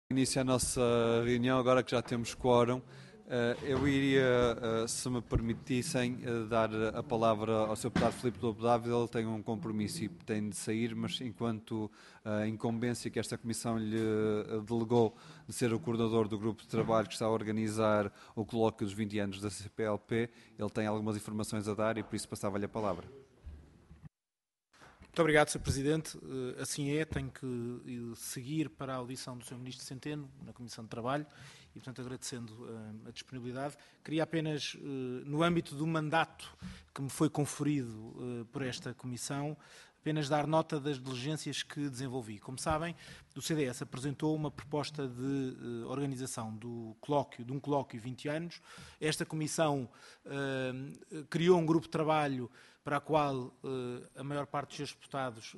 Início a nossa reunião, agora que já temos quórum. Eu iria, se me permitissem, dar a palavra ao Sr. Deputado Filipe Lobo Dávila. Ele tem um compromisso e tem de sair, mas enquanto a incumbência que esta Comissão lhe delegou de ser o coordenador do grupo de trabalho que está a organizar o colóquio dos 20 anos da CPLP, ele tem algumas informações a dar e por isso passava-lhe a palavra. Muito obrigado, Sr. Presidente. Assim é, tenho que seguir para a audição do Sr. Ministro Centeno, na Comissão de Trabalho, e, portanto, agradecendo a disponibilidade. Queria apenas, no âmbito do mandato que me foi conferido por esta Comissão, apenas dar nota das diligências que desenvolvi. Como sabem, o CDS apresentou uma proposta de organização de um colóquio 20 anos. Esta Comissão criou um grupo de trabalho para a qual a maior parte dos seus deputados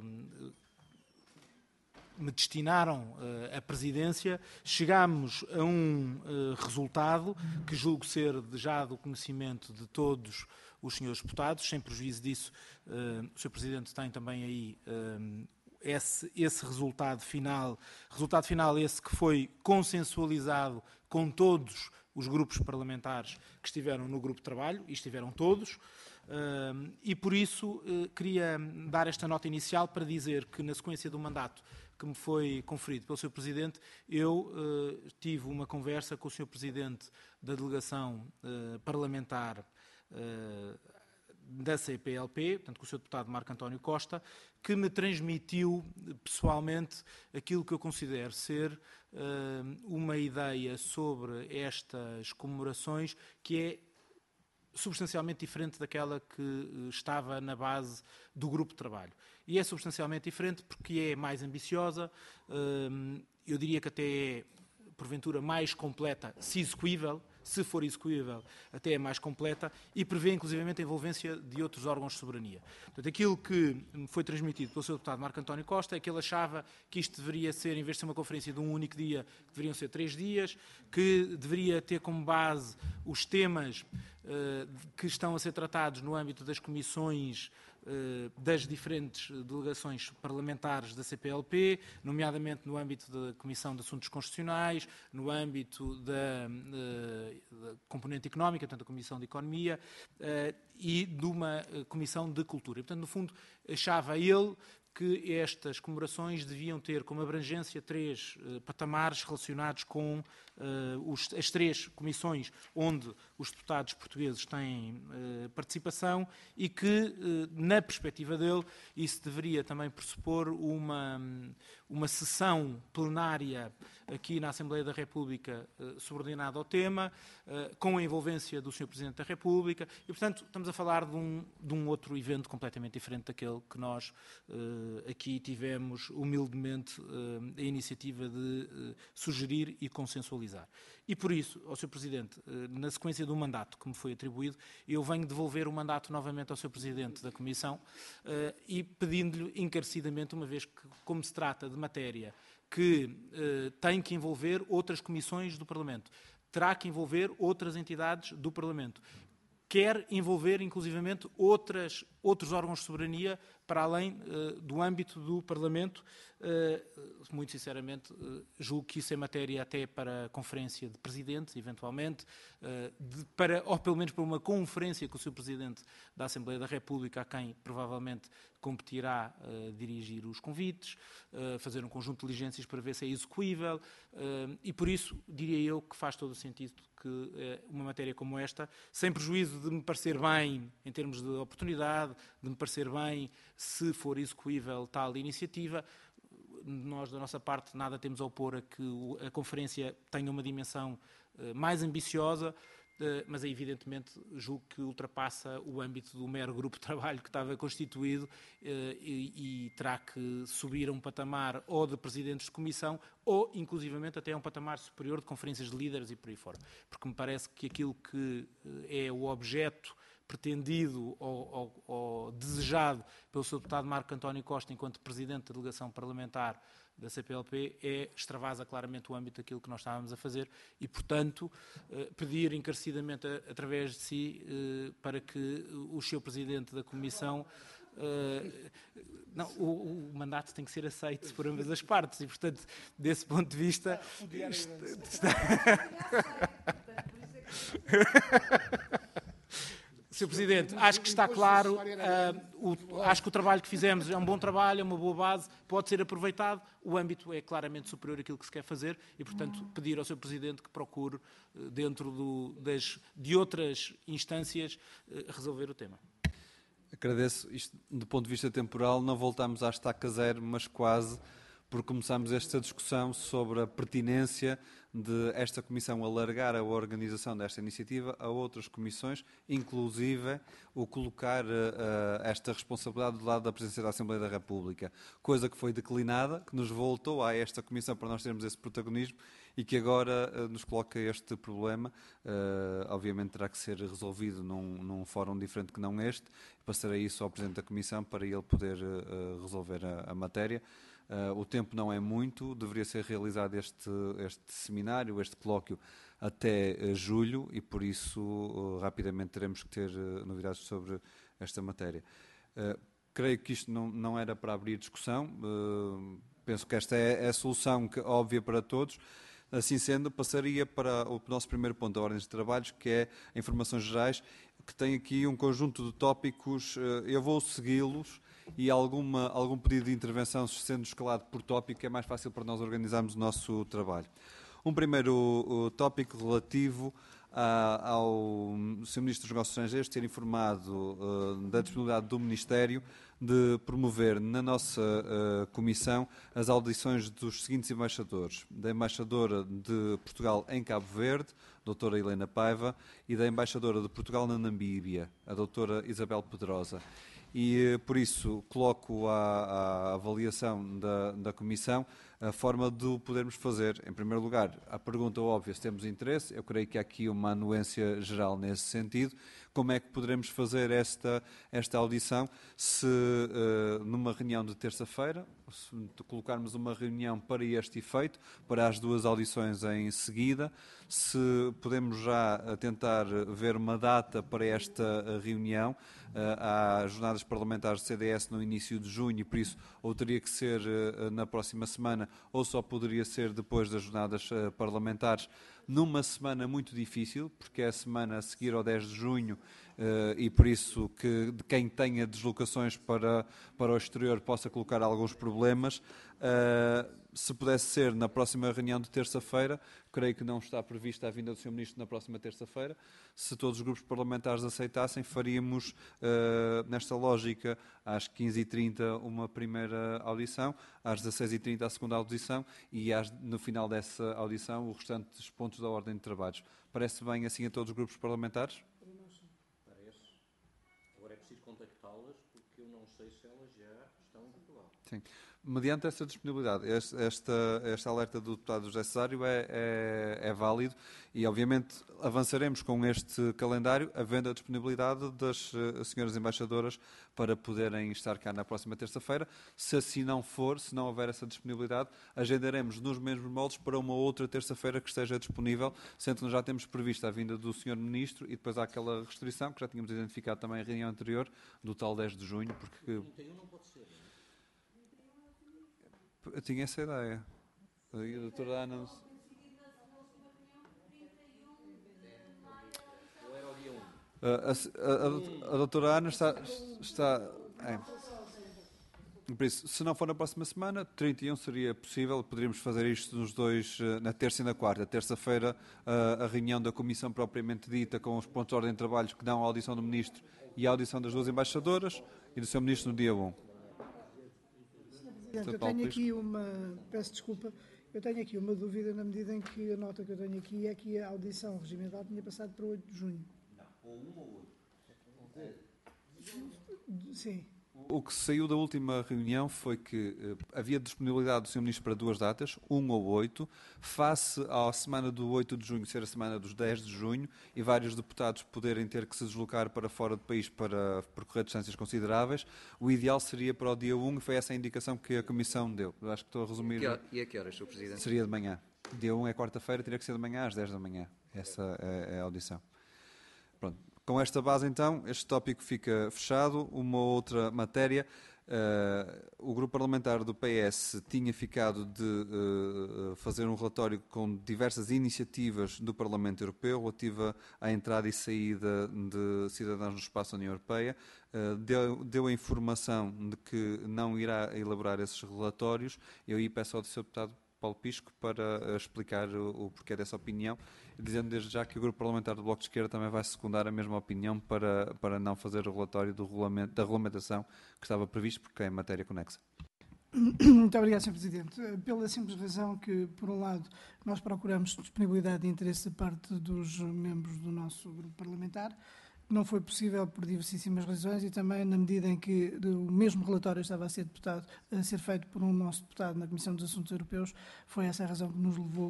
me destinaram a presidência. Chegámos a um resultado que julgo ser já do conhecimento de todos os senhores deputados. Sem prejuízo disso, o Sr. Presidente tem também aí esse resultado final esse que foi consensualizado com todos os grupos parlamentares que estiveram no grupo de trabalho, e estiveram todos. E por isso queria dar esta nota inicial para dizer que, na sequência do mandato que me foi conferido pelo Sr. Presidente, eu tive uma conversa com o Sr. Presidente da delegação parlamentar da CPLP, portanto com o Sr. Deputado Marco António Costa, que me transmitiu pessoalmente aquilo que eu considero ser uma ideia sobre estas comemorações que é substancialmente diferente daquela que estava na base do grupo de trabalho. E é substancialmente diferente porque é mais ambiciosa, eu diria que até é, porventura, mais completa, se for execuível, até é mais completa, e prevê inclusivamente a envolvência de outros órgãos de soberania. Portanto, aquilo que me foi transmitido pelo Sr. Deputado Marco António Costa é que ele achava que isto deveria ser, em vez de ser uma conferência de um único dia, deveriam ser 3 dias, que deveria ter como base os temas que estão a ser tratados no âmbito das comissões das diferentes delegações parlamentares da CPLP, nomeadamente no âmbito da Comissão de Assuntos Constitucionais, no âmbito da componente económica, portanto, a Comissão de Economia, e de uma Comissão de Cultura. E, portanto, no fundo, achava ele que estas comemorações deviam ter como abrangência 3 patamares relacionados com as 3 comissões onde os deputados portugueses têm participação e que, na perspectiva dele, isso deveria também pressupor uma sessão plenária aqui na Assembleia da República subordinada ao tema, com a envolvência do Sr. Presidente da República e, portanto, estamos a falar de um outro evento completamente diferente daquele que nós aqui tivemos humildemente a iniciativa de sugerir e consensualizar. E por isso, ao Sr. Presidente, na sequência do mandato que me foi atribuído, eu venho devolver o mandato novamente ao Sr. Presidente da Comissão e pedindo-lhe encarecidamente, uma vez que, como se trata de matéria que tem que envolver outras comissões do Parlamento, terá que envolver outras entidades do Parlamento, quer envolver, inclusivamente, outros órgãos de soberania para além do âmbito do Parlamento. Muito sinceramente, julgo que isso é matéria até para a Conferência de Presidentes, eventualmente, ou pelo menos para uma conferência com o Sr. Presidente da Assembleia da República, a quem provavelmente competirá dirigir os convites, fazer um conjunto de diligências para ver se é execuível, e por isso diria eu que faz todo o sentido que uma matéria como esta, sem prejuízo de me parecer bem em termos de oportunidade, de me parecer bem se for execuível tal iniciativa, nós da nossa parte nada temos a opor a que a conferência tenha uma dimensão mais ambiciosa, mas evidentemente julgo que ultrapassa o âmbito do mero grupo de trabalho que estava constituído e terá que subir a um patamar ou de presidentes de comissão ou inclusivamente até a um patamar superior de conferências de líderes e por aí fora. Porque me parece que aquilo que é o objeto pretendido ou desejado pelo Sr. Deputado Marco António Costa enquanto Presidente da Delegação Parlamentar da CPLP extravasa claramente o âmbito daquilo que nós estávamos a fazer e, portanto, pedir encarecidamente através de si para que o Sr. Presidente da Comissão Não, o mandato tem que ser aceito por ambas as partes e, portanto, desse ponto de vista... Sr. Presidente, acho que está claro, acho que o trabalho que fizemos é um bom trabalho, é uma boa base, pode ser aproveitado, o âmbito é claramente superior àquilo que se quer fazer e, portanto, pedir ao Sr. Presidente que procure, dentro de outras instâncias, resolver o tema. Agradeço. Isto, do ponto de vista temporal, não voltamos à estaca zero, mas quase, porque começámos esta discussão sobre a pertinência de esta Comissão alargar a organização desta iniciativa a outras comissões, inclusive o colocar esta responsabilidade do lado da Presidência da Assembleia da República, coisa que foi declinada, que nos voltou a esta Comissão para nós termos esse protagonismo e que agora nos coloca este problema. Obviamente terá que ser resolvido num fórum diferente que não este. Passarei isso ao Presidente da Comissão para ele poder resolver a matéria. O tempo não é muito, deveria ser realizado este seminário, este colóquio, até julho e, por isso, rapidamente teremos que ter novidades sobre esta matéria. Creio que isto não era para abrir discussão, penso que esta é a solução óbvia para todos. Assim sendo, passaria para o nosso primeiro ponto da ordem de trabalhos, que é informações gerais, que tem aqui um conjunto de tópicos, eu vou segui-los, e algum pedido de intervenção sendo escalado por tópico, é mais fácil para nós organizarmos o nosso trabalho. Um primeiro tópico relativo ao Sr. Ministro dos Negócios Estrangeiros ter informado da disponibilidade do Ministério de promover na nossa Comissão as audições dos seguintes embaixadores: da Embaixadora de Portugal em Cabo Verde, doutora Helena Paiva, e da Embaixadora de Portugal na Namíbia, a doutora Isabel Pedrosa. E, por isso, coloco à avaliação da Comissão a forma de o podermos fazer. Em primeiro lugar, a pergunta óbvia, se temos interesse, eu creio que há aqui uma anuência geral nesse sentido. Como é que poderemos fazer esta audição? Se numa reunião de terça-feira, se colocarmos uma reunião para este efeito, para as duas audições em seguida, se podemos já tentar ver uma data para esta reunião. Há jornadas parlamentares do CDS no início de junho, e por isso ou teria que ser na próxima semana ou só poderia ser depois das jornadas parlamentares, numa semana muito difícil, porque é a semana a seguir ao 10 de junho, e por isso que quem tenha deslocações para o exterior possa colocar alguns problemas. Se pudesse ser na próxima reunião de terça-feira, creio que não está prevista a vinda do Sr. Ministro na próxima terça-feira. Se todos os grupos parlamentares aceitassem, faríamos, nesta lógica, às 15h30 uma primeira audição, às 16h30 a segunda audição e no final dessa audição os restantes pontos da ordem de trabalhos. Parece bem assim a todos os grupos parlamentares? Parece. Agora é preciso contactá-las porque eu não sei se elas já estão em Portugal. Sim. Mediante essa disponibilidade, esta alerta do deputado José Cesário é válido e, obviamente, avançaremos com este calendário, havendo a disponibilidade das senhoras embaixadoras para poderem estar cá na próxima terça-feira. Se assim não for, se não houver essa disponibilidade, agendaremos nos mesmos moldes para uma outra terça-feira que esteja disponível, sendo que nós já temos previsto a vinda do Sr. Ministro e depois há aquela restrição, que já tínhamos identificado também em reunião anterior, do tal 10 de junho, porque... 31 não pode ser, não é? Eu tinha essa ideia. A doutora Ana... Ou era o dia 1? A doutora Ana está por isso, se não for na próxima semana, 31 seria possível, poderíamos fazer isto nos dois, na terça e na quarta. Terça-feira, a reunião da Comissão propriamente dita, com os pontos de ordem de trabalho que dão a audição do Ministro e a audição das duas embaixadoras, e do Sr. Ministro no dia 1. Eu tenho aqui peço desculpa, eu tenho aqui uma dúvida na medida em que a nota que eu tenho aqui é que a audição regimental tinha passado para 8 de junho. Não, ou 1 ou 8. Sim. O que saiu da última reunião foi que havia disponibilidade do Sr. Ministro para duas datas, 1 ou 8, face à semana do 8 de junho ser a semana dos 10 de junho e vários deputados poderem ter que se deslocar para fora do país para percorrer distâncias consideráveis. O ideal seria para o dia 1 e foi essa a indicação que a Comissão deu. Eu acho que estou a resumir. E a que horas, Sr. Presidente? Seria de manhã. Dia 1 é quarta-feira, teria que ser de manhã às 10 da manhã. Essa é a audição. Pronto. Com esta base, então, este tópico fica fechado. Uma outra matéria. O grupo parlamentar do PS tinha ficado de fazer um relatório com diversas iniciativas do Parlamento Europeu relativa à entrada e saída de cidadãos no espaço da União Europeia. Deu a informação de que não irá elaborar esses relatórios. Eu aí peço ao Sr. Deputado Paulo Pisco para explicar o porquê dessa opinião, dizendo desde já que o grupo parlamentar do Bloco de Esquerda também vai secundar a mesma opinião para não fazer o relatório da regulamentação que estava previsto, porque é matéria conexa. Muito obrigado, Sr. Presidente. Pela simples razão que, por um lado, nós procuramos disponibilidade e interesse da parte dos membros do nosso grupo parlamentar. Não foi possível por diversíssimas razões e também na medida em que o mesmo relatório estava a ser feito por um nosso deputado na Comissão dos Assuntos Europeus, foi essa a razão que nos levou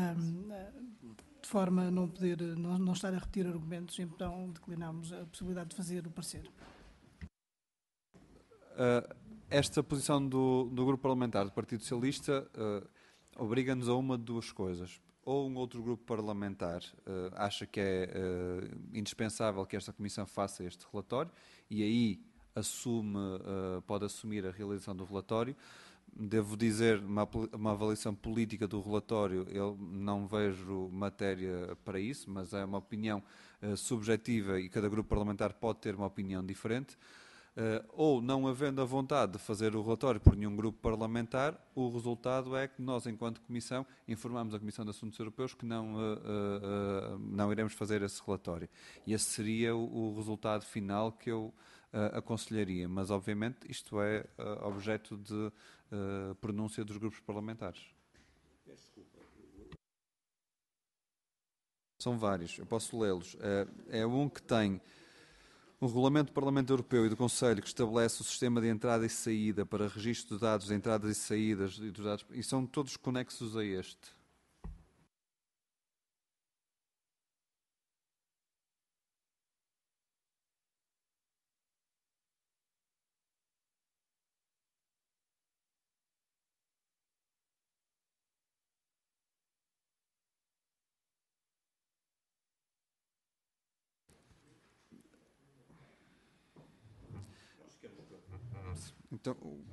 de forma a não estar a repetir argumentos, e então declinámos a possibilidade de fazer o parecer. Esta posição do grupo parlamentar do Partido Socialista obriga-nos a uma de duas coisas. Ou um outro grupo parlamentar acha que é indispensável que esta Comissão faça este relatório e aí pode assumir a realização do relatório. Devo dizer, uma avaliação política do relatório, eu não vejo matéria para isso, mas é uma opinião subjetiva e cada grupo parlamentar pode ter uma opinião diferente. Ou não havendo a vontade de fazer o relatório por nenhum grupo parlamentar, o resultado é que nós, enquanto Comissão, informamos a Comissão de Assuntos Europeus que não iremos fazer esse relatório. E esse seria o resultado final que eu aconselharia. Mas, obviamente, isto é objeto de pronúncia dos grupos parlamentares. São vários, eu posso lê-los. É um que tem o Regulamento do Parlamento Europeu e do Conselho que estabelece o sistema de entrada e saída para registro de dados de entradas e saídas e dos dados, e são todos conexos a este. Então,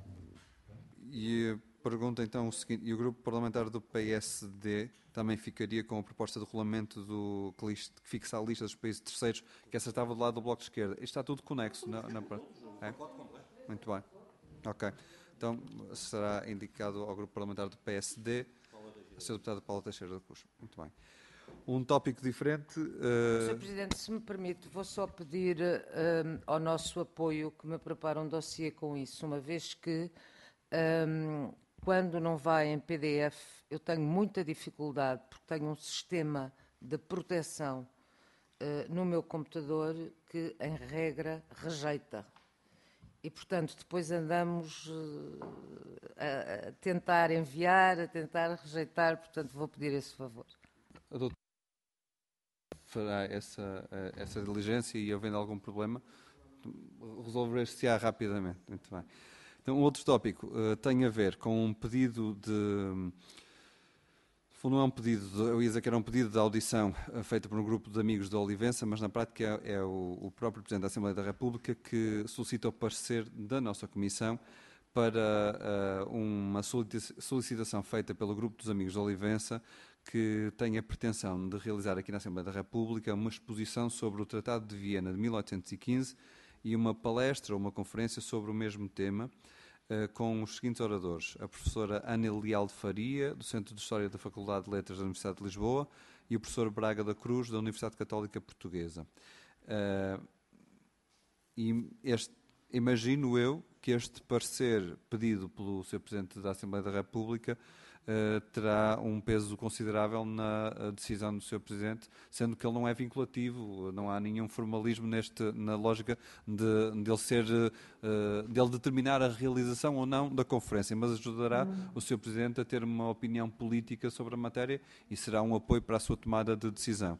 e pergunta então o seguinte, e o grupo parlamentar do PSD também ficaria com a proposta de regulamento que fixa a lista dos países terceiros, que essa estava do lado do Bloco de Esquerda. Isto está tudo conexo. É? Muito bem. Ok. Então, será indicado ao grupo parlamentar do PSD, a Sr. Deputado Paulo Teixeira da Cruz. Muito bem. Um tópico diferente. Sr. Presidente, se me permite, vou só pedir ao nosso apoio que me prepare um dossiê com isso, uma vez que, quando não vai em PDF, eu tenho muita dificuldade, porque tenho um sistema de proteção no meu computador que, em regra, rejeita. E, portanto, depois andamos a tentar enviar, a tentar rejeitar, portanto, vou pedir esse favor. A doutora fará essa diligência e, havendo algum problema, resolver-se-á rapidamente. Muito bem. Então, um outro tópico tem a ver com um pedido de... Não é um pedido, eu ia dizer que era um pedido de audição feita por um grupo de amigos da Olivença, mas na prática é o próprio Presidente da Assembleia da República que solicita o parecer da nossa Comissão para uma solicitação feita pelo grupo dos amigos da Olivença que tem a pretensão de realizar aqui na Assembleia da República uma exposição sobre o Tratado de Viena de 1815 e uma palestra ou uma conferência sobre o mesmo tema, com os seguintes oradores: a professora Ana Leal de Faria, do Centro de História da Faculdade de Letras da Universidade de Lisboa, e o professor Braga da Cruz, da Universidade Católica Portuguesa. Imagino eu que este parecer pedido pelo Sr. Presidente da Assembleia da República terá um peso considerável na decisão do Sr. Presidente, sendo que ele não é vinculativo, não há nenhum formalismo na lógica dele determinar a realização ou não da conferência, mas ajudará o Sr. Presidente a ter uma opinião política sobre a matéria e será um apoio para a sua tomada de decisão.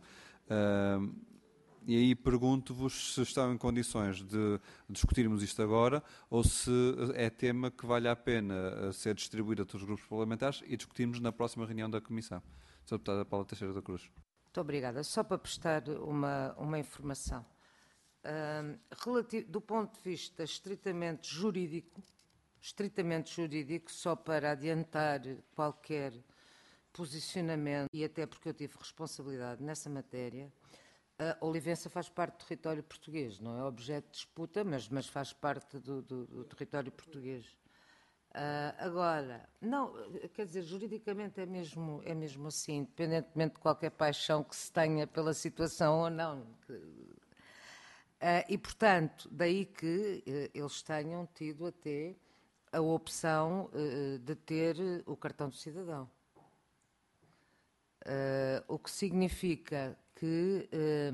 E aí pergunto-vos se estão em condições de discutirmos isto agora ou se é tema que vale a pena ser distribuído a todos os grupos parlamentares e discutirmos na próxima reunião da Comissão. Sra. Deputada Paula Teixeira da Cruz. Muito obrigada. Só para prestar uma informação. Do ponto de vista estritamente jurídico, só para adiantar qualquer posicionamento, e até porque eu tive responsabilidade nessa matéria, a Olivença faz parte do território português, não é objeto de disputa, mas faz parte do território português. Agora, não, quer dizer, juridicamente é mesmo assim, independentemente de qualquer paixão que se tenha pela situação ou não. E, portanto, daí que eles tenham tido até a opção de ter o cartão do cidadão. O que significa que,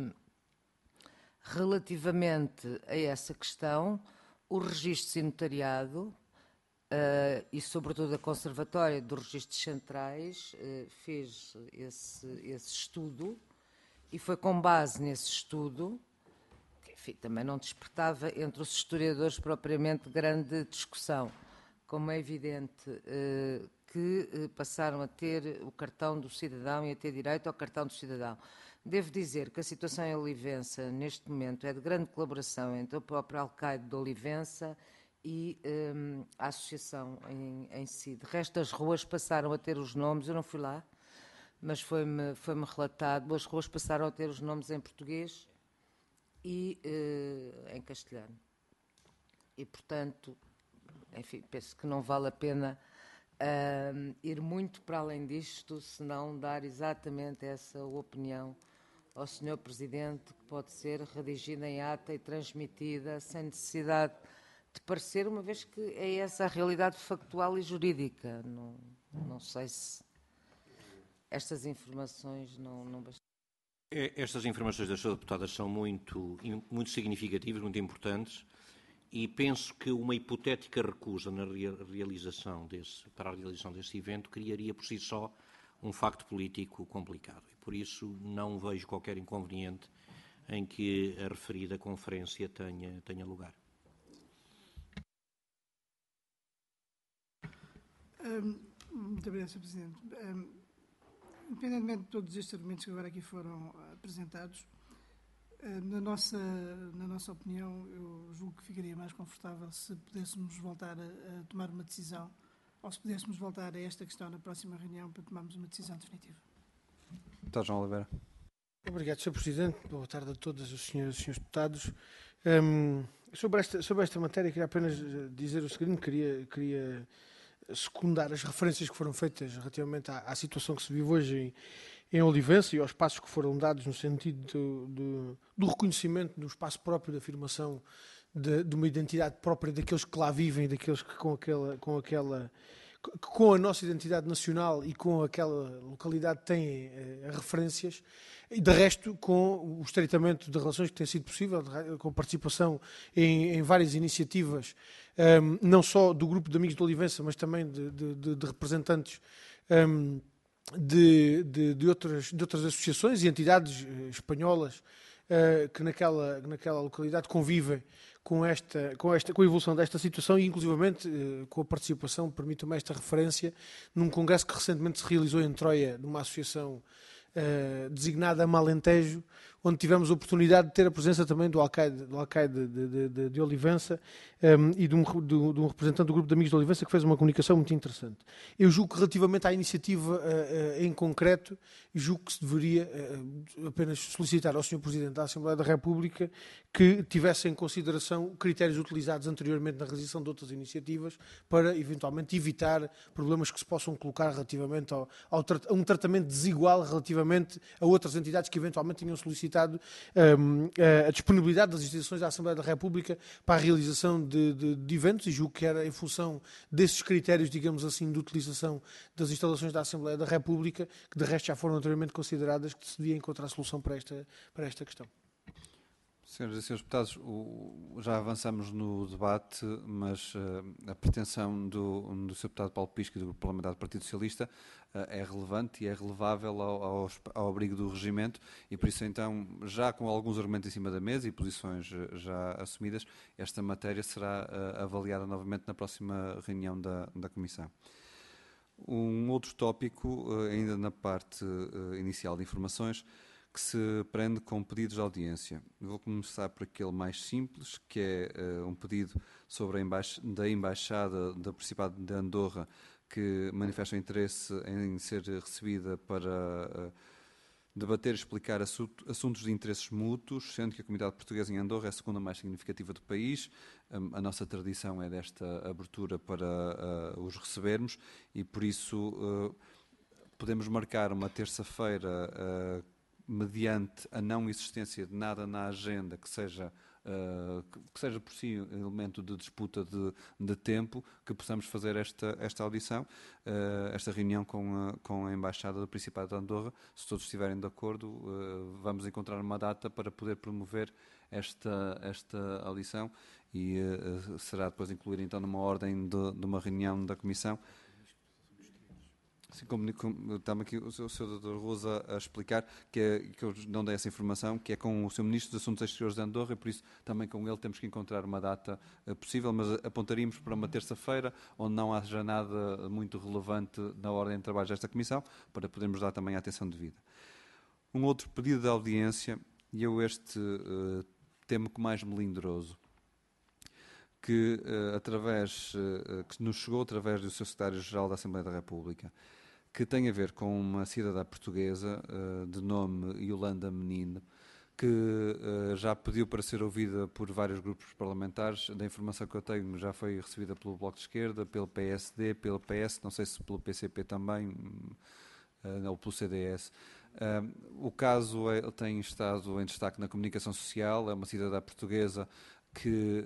relativamente a essa questão, o registro sem notariado e, sobretudo, a Conservatória dos Registros Centrais fez esse estudo, e foi com base nesse estudo, que, enfim, também não despertava entre os historiadores propriamente grande discussão, como é evidente, que passaram a ter o cartão do cidadão e a ter direito ao cartão do cidadão. Devo dizer que a situação em Olivença, neste momento, é de grande colaboração entre o próprio alcaide de Olivença e a associação em si. De resto, as ruas passaram a ter os nomes, eu não fui lá, mas foi-me relatado, as ruas passaram a ter os nomes em português e em castelhano. E, portanto, enfim, penso que não vale a pena ir muito para além disto, senão dar exatamente essa opinião ao Sr. Presidente, que pode ser redigida em ata e transmitida sem necessidade de parecer, uma vez que é essa a realidade factual e jurídica. Não sei se estas informações não bastam. Estas informações das suas deputadas são muito significativas, muito importantes, e penso que uma hipotética recusa para a realização desse evento criaria por si só um facto político complicado. E por isso não vejo qualquer inconveniente em que a referida conferência tenha lugar. Muito obrigado, Sr. Presidente. Independentemente de todos estes argumentos que agora aqui foram apresentados, na nossa opinião, eu julgo que ficaria mais confortável se pudéssemos voltar a tomar uma decisão, ou se pudéssemos voltar a esta questão na próxima reunião para tomarmos uma decisão definitiva. Deputado João Oliveira. Obrigado, Sr. Presidente. Boa tarde a todas as senhoras e senhores deputados. Sobre esta matéria, queria apenas dizer o seguinte: queria secundar as referências que foram feitas relativamente à situação que se vive hoje em Olivença e aos passos que foram dados no sentido do reconhecimento do espaço próprio, da afirmação de uma identidade própria daqueles que lá vivem, daqueles que com a nossa identidade nacional e com aquela localidade têm referências, e de resto com o estreitamento de relações que tem sido possível, com participação em várias iniciativas, não só do grupo de amigos de Olivença, mas também de representantes de outras associações e entidades espanholas que naquela localidade convivem com a evolução desta situação e, inclusivamente, com a participação, permita-me esta referência, num congresso que recentemente se realizou em Troia, numa associação designada Malentejo, onde tivemos a oportunidade de ter a presença também do alcaide de Olivença e de um representante do grupo de amigos de Olivença, que fez uma comunicação muito interessante. Eu julgo que, relativamente à iniciativa em concreto, julgo que se deveria apenas solicitar ao Sr. Presidente da Assembleia da República que tivesse em consideração critérios utilizados anteriormente na realização de outras iniciativas para, eventualmente, evitar problemas que se possam colocar relativamente a um tratamento desigual relativamente a outras entidades que, eventualmente, tenham solicitado a disponibilidade das instituições da Assembleia da República para a realização de eventos, e julgo que era em função desses critérios, digamos assim, de utilização das instalações da Assembleia da República, que de resto já foram anteriormente consideradas, que se devia encontrar solução para esta questão. Senhoras e senhores deputados, já avançamos no debate, mas a pretensão do Sr. Deputado Paulo Pisco e do Grupo Parlamentar do Partido Socialista é relevante e é relevável ao abrigo do regimento, e por isso, então, já com alguns argumentos em cima da mesa e posições já assumidas, esta matéria será avaliada novamente na próxima reunião da Comissão. Um outro tópico, ainda na parte inicial de informações, que se prende com pedidos de audiência. Vou começar por aquele mais simples, que é um pedido sobre da Embaixada do Principado de Andorra, que manifesta o interesse em ser recebida para debater e explicar assuntos de interesses mútuos, sendo que a comunidade portuguesa em Andorra é a segunda mais significativa do país. A nossa tradição é desta abertura para os recebermos e, por isso, podemos marcar uma terça-feira mediante a não existência de nada na agenda que seja por si um elemento de disputa de tempo, que possamos fazer esta audição, esta reunião com a Embaixada do Principado de Andorra. Se todos estiverem de acordo, vamos encontrar uma data para poder promover esta audição e será depois incluída então numa ordem de uma reunião da Comissão. Sim, está-me aqui o Sr. Dr. Rosa a explicar que eu não dei essa informação, que é com o Sr. Ministro dos Assuntos Exteriores de Andorra, e por isso também com ele temos que encontrar uma data possível, mas apontaríamos para uma terça-feira, onde não haja nada muito relevante na ordem de trabalho desta Comissão, para podermos dar também a atenção devida. Um outro pedido de audiência, e eu temo que mais melindroso, que nos chegou através do Sr. Secretário-Geral da Assembleia da República, que tem a ver com uma cidadã portuguesa de nome Yolanda Menino, que já pediu para ser ouvida por vários grupos parlamentares. Da informação que eu tenho, já foi recebida pelo Bloco de Esquerda, pelo PSD, pelo PS, não sei se pelo PCP também, ou pelo CDS. O caso tem estado em destaque na comunicação social. É uma cidadã portuguesa que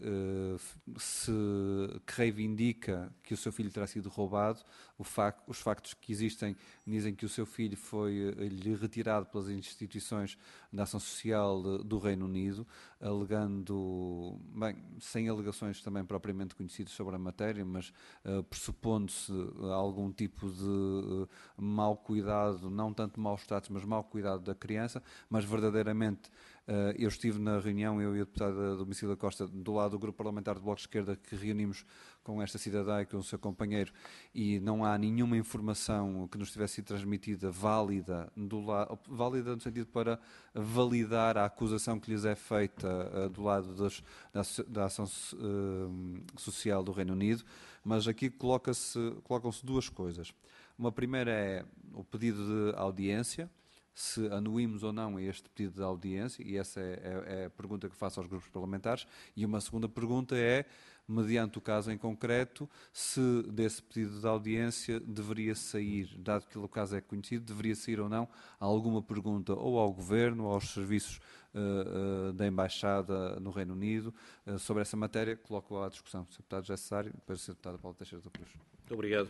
reivindica que o seu filho terá sido roubado. Os factos que existem dizem que o seu filho foi-lhe retirado pelas instituições da ação social do Reino Unido, alegando, sem alegações também propriamente conhecidas sobre a matéria, mas pressupondo-se algum tipo de mau cuidado, não tanto maus tratos, mas mau cuidado da criança, mas verdadeiramente. Eu estive na reunião, eu e a deputada Domicília Costa, do lado do Grupo Parlamentar do Bloco de Esquerda, que reunimos com esta cidadã e com o seu companheiro, e não há nenhuma informação que nos tivesse sido transmitida válida no sentido para validar a acusação que lhes é feita do lado da ação social do Reino Unido, mas aqui colocam-se duas coisas. Uma primeira é o pedido de audiência, se anuímos ou não a este pedido de audiência, e essa é a pergunta que faço aos grupos parlamentares, e uma segunda pergunta é, mediante o caso em concreto, se desse pedido de audiência deveria sair, dado que o caso é conhecido, deveria sair ou não alguma pergunta ou ao Governo, ou aos serviços da Embaixada no Reino Unido, sobre essa matéria. Coloco à discussão. Sr. Deputado José Cesário, depois o Sr. Deputado Paulo Teixeira da Cruz. Muito obrigado.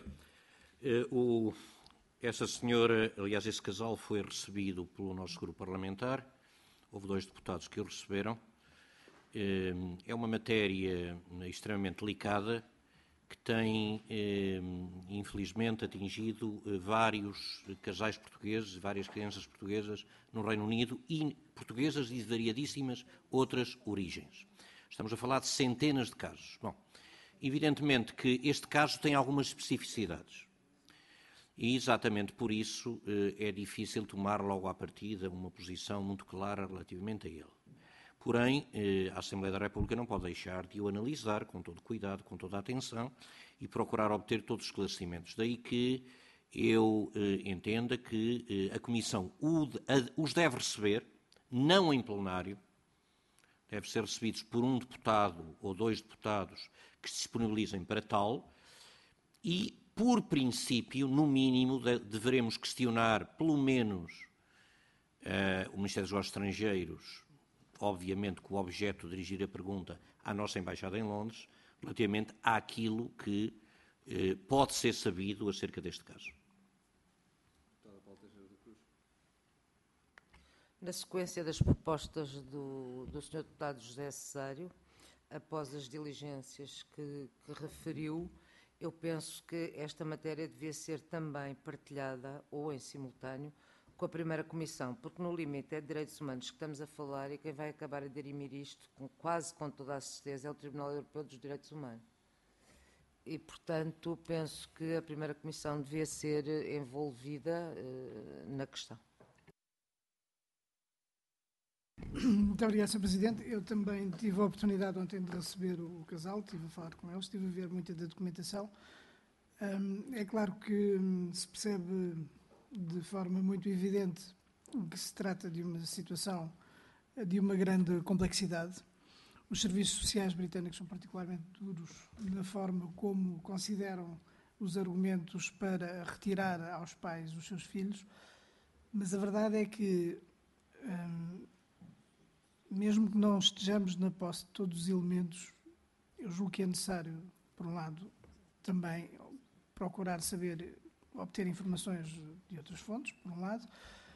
Essa senhora, aliás, esse casal foi recebido pelo nosso grupo parlamentar. Houve 2 deputados que o receberam. É uma matéria extremamente delicada que tem, infelizmente, atingido vários casais portugueses, várias crianças portuguesas no Reino Unido, e portuguesas de variadíssimas outras origens. Estamos a falar de centenas de casos. Bom, evidentemente que este caso tem algumas especificidades. E exatamente por isso é difícil tomar logo à partida uma posição muito clara relativamente a ele. Porém, a Assembleia da República não pode deixar de o analisar com todo cuidado, com toda a atenção e procurar obter todos os esclarecimentos. Daí que eu entenda que a Comissão os deve receber, não em plenário, deve ser recebidos por um deputado ou 2 deputados que se disponibilizem para tal, e por princípio, no mínimo, deveremos questionar, pelo menos, o Ministério dos Negócios Estrangeiros, obviamente com o objeto de dirigir a pergunta à nossa Embaixada em Londres, relativamente àquilo que pode ser sabido acerca deste caso. Na sequência das propostas do Sr. Deputado José Cesário, após as diligências que referiu, eu penso que esta matéria devia ser também partilhada ou em simultâneo com a primeira comissão, porque no limite é de direitos humanos que estamos a falar e quem vai acabar a dirimir isto quase com toda a certeza é o Tribunal Europeu dos Direitos Humanos. E, portanto, penso que a primeira comissão devia ser envolvida na questão. Muito obrigado, Sr. Presidente. Eu também tive a oportunidade ontem de receber o casal, estive a falar com eles, estive a ver muita da documentação. É claro que se percebe de forma muito evidente que se trata de uma situação de uma grande complexidade. Os serviços sociais britânicos são particularmente duros na forma como consideram os argumentos para retirar aos pais os seus filhos, mas a verdade é que, mesmo que não estejamos na posse de todos os elementos, eu julgo que é necessário, por um lado, também procurar saber, obter informações de outras fontes, por um lado.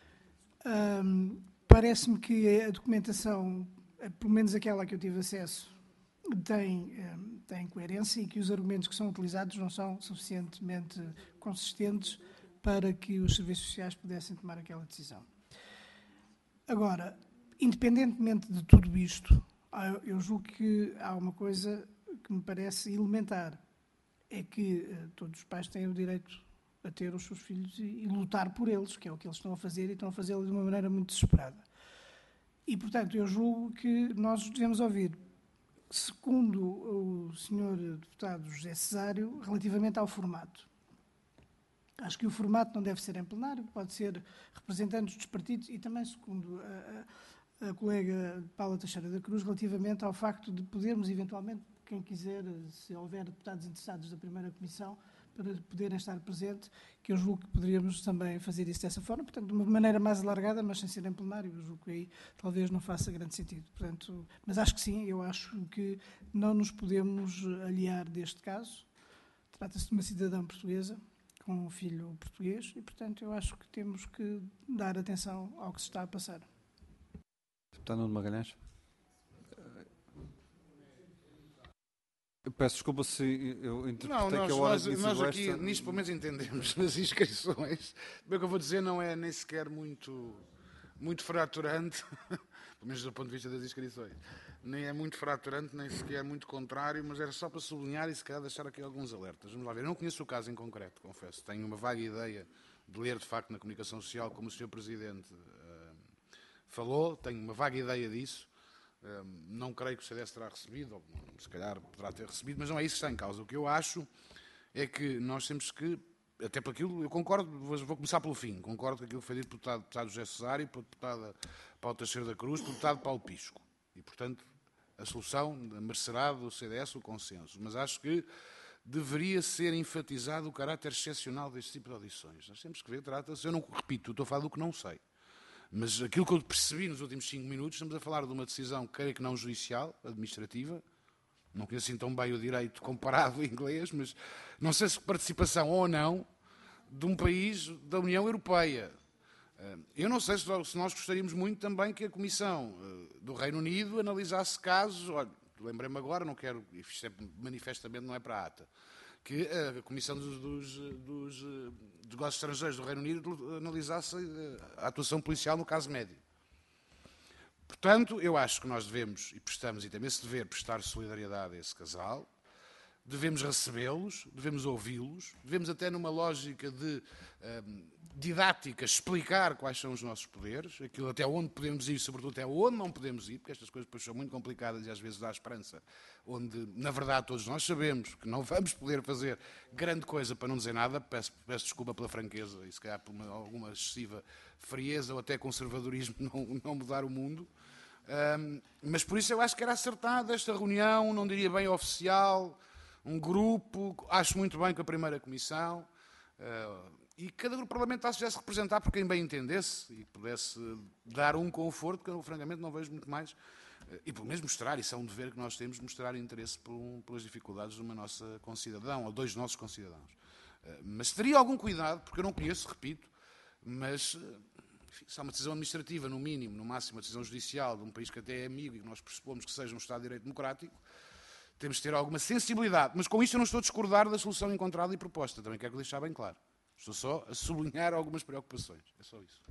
Parece-me que a documentação, pelo menos aquela a que eu tive acesso, tem coerência e que os argumentos que são utilizados não são suficientemente consistentes para que os serviços sociais pudessem tomar aquela decisão. Agora, independentemente de tudo isto, eu julgo que há uma coisa que me parece elementar, é que todos os pais têm o direito a ter os seus filhos e lutar por eles, que é o que eles estão a fazer e estão a fazê-lo de uma maneira muito desesperada. E, portanto, eu julgo que nós devemos ouvir, segundo o Sr. Deputado José Cesário, relativamente ao formato. Acho que o formato não deve ser em plenário, pode ser representantes dos partidos e também, segundo a colega Paula Teixeira da Cruz, relativamente ao facto de podermos, eventualmente, quem quiser, se houver deputados interessados da primeira comissão, para poderem estar presentes, que eu julgo que poderíamos também fazer isso dessa forma, portanto, de uma maneira mais alargada, mas sem ser em plenário. Eu julgo que aí talvez não faça grande sentido. Portanto, mas acho que sim, eu acho que não nos podemos aliar deste caso. Trata-se de uma cidadã portuguesa, com um filho português, e, portanto, eu acho que temos que dar atenção ao que se está a passar. Deputado Nuno Magalhães. Eu peço desculpa se eu interpretei que a hora de nós aqui, nisto pelo menos entendemos, nas inscrições, bem que eu vou dizer, não é nem sequer muito fraturante, pelo menos do ponto de vista das inscrições, nem é muito fraturante, nem sequer muito contrário, mas era só para sublinhar e se calhar deixar aqui alguns alertas. Vamos lá ver, eu não conheço o caso em concreto, confesso, tenho uma vaga ideia de ler de facto na comunicação social como o Sr. Presidente falou, tenho uma vaga ideia disso. Não creio que o CDS terá recebido, ou se calhar poderá ter recebido, mas não é isso que está em causa. O que eu acho é que nós temos que, até por aquilo, eu concordo, vou começar pelo fim, concordo com aquilo que foi dito pelo deputado José Cesário, pela deputada Paula Teixeira da Cruz, pelo deputado Paulo Pisco. E, portanto, a solução merecerá do CDS o consenso. Mas acho que deveria ser enfatizado o caráter excepcional deste tipo de audições. Nós temos que ver, trata-se, eu não repito, estou a falar do que não sei. Mas aquilo que eu percebi nos últimos 5 minutos, estamos a falar de uma decisão, creio que não judicial, administrativa. Não conheço assim tão bem o direito comparado em inglês, mas não sei se participação ou não de um país da União Europeia. Eu não sei se nós gostaríamos muito também que a Comissão do Reino Unido analisasse casos, olha, lembrei-me agora, não quero, isto manifestamente não é para a ata, que a Comissão dos Negócios Estrangeiros do Reino Unido analisasse a atuação policial no caso médio. Portanto, eu acho que nós devemos, e prestamos, e temos esse dever, prestar solidariedade a esse casal, devemos recebê-los, devemos ouvi-los, devemos até numa lógica de didática explicar quais são os nossos poderes, aquilo até onde podemos ir, sobretudo até onde não podemos ir, porque estas coisas depois são muito complicadas e às vezes dá esperança, onde na verdade todos nós sabemos que não vamos poder fazer grande coisa, para não dizer nada, peço desculpa pela franqueza e se calhar por alguma excessiva frieza ou até conservadorismo não mudar o mundo, mas por isso eu acho que era acertada esta reunião, não diria bem oficial, um grupo, acho muito bem com a primeira comissão, e cada grupo parlamentar se tivesse representar por quem bem entendesse e pudesse dar um conforto, que eu francamente não vejo muito mais, e pelo menos mostrar, isso é um dever que nós temos, mostrar interesse pelas dificuldades de uma nossa concidadão, ou dois nossos concidadãos. Mas teria algum cuidado, porque eu não conheço, repito, mas enfim, se há uma decisão administrativa, no mínimo, no máximo uma decisão judicial de um país que até é amigo e que nós pressupomos que seja um Estado de Direito Democrático, temos de ter alguma sensibilidade. Mas com isto eu não estou a discordar da solução encontrada e proposta, também quero deixar bem claro. Estou só a sublinhar algumas preocupações. É só isso.